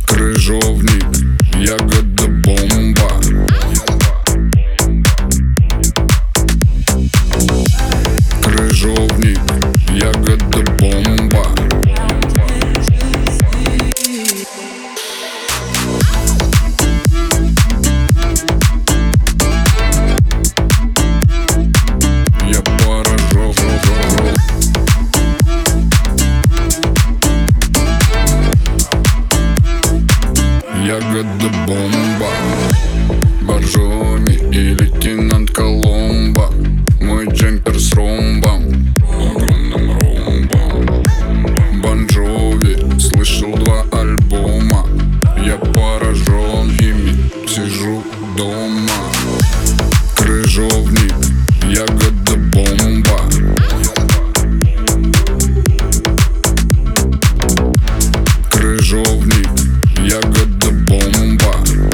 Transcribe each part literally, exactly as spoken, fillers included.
Крыжовник, ягода бомба. Крыжовник, ягода бомба. Я поражен. Ягода бомба. Боржоми и лейтенант Коломбо. Мой джемпер с ромбом, огромным ромбом. Бон Джови, слышал два альбома. Я поражен ими, сижу дома. Крыжовник, ягода бомба. Крыжовник, ягода бомба.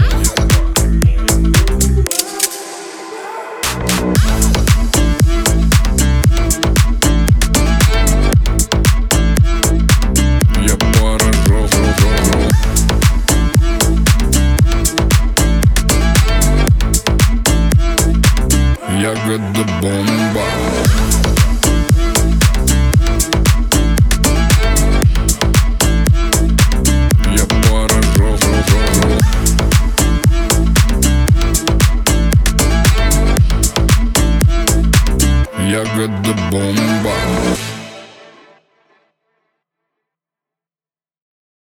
Я поражен. Ягода бомба.